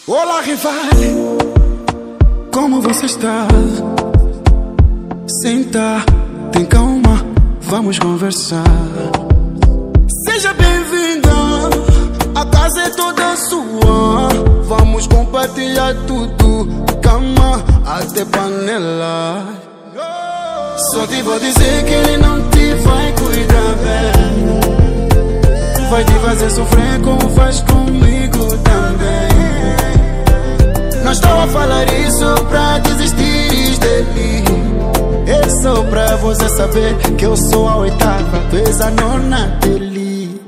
Olá, rival, como você está? Senta, tem calma, vamos conversar. Seja bem-vinda, a casa é toda sua. Vamos compartilhar tudo, cama até panela. Só te vou dizer que ele não te vai cuidar bem. Vai te fazer sofrer como faz comigo também. Não estou a falar isso pra desistir dele. É só pra você saber que eu sou a oitava, tu és a nona dele.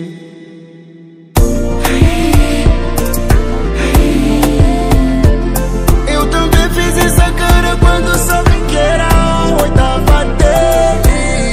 Eu também fiz essa cara quando soube que era a oitava dele.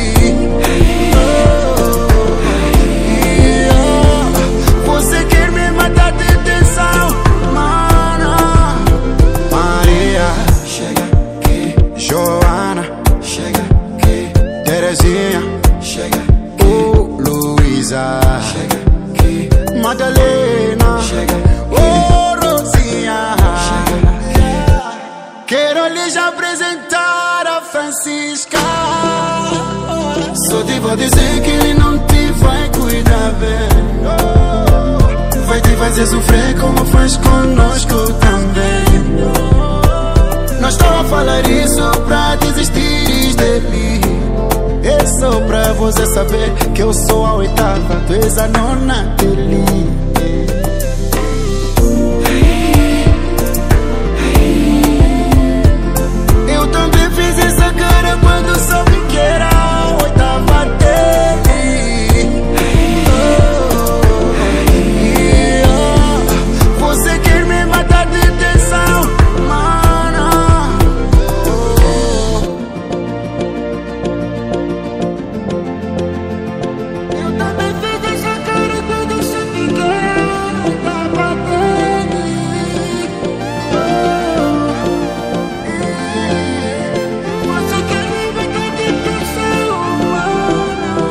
Você quer me matar de tensão, mana. Maria, chega aqui. Joana, chega aqui. Terezinha, chega aqui. Luísa, chega aqui. Madalena, chega aqui. Rosinha, chega aqui. Quero lhes apresentar a Francisca. Só te vou dizer que ele não te vai cuidar bem. Vai te fazer sofrer como faz conosco também. Não estou a falar isso pra desistir dele. É só pra você saber que eu sou a oitava, tu és a nona dele. Eu também fiz essa cara quando soube que era a oitava dele. Você quer me matar de tensão, mana. Eu também fiz essa cara quando soube que era a oitava dele. Você quer me matar de tensão, mana.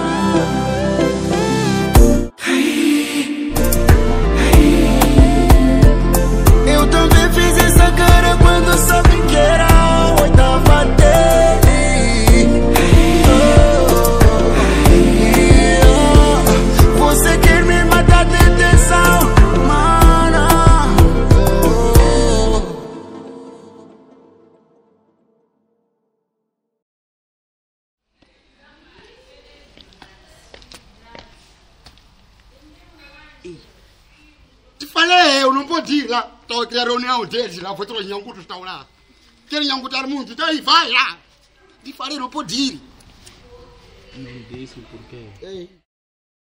Eu também fiz essa cara quando soube que era a oitava dele. Você quer me matar de tensão, mana. Te falei, eu não podia ir lá. Estou a criar reunião deles lá, foi todos os nhangutos estão lá. Querem nhangutar muito, então aí vai lá. Te falei, não pode ir. Não disse o porquê. Ei.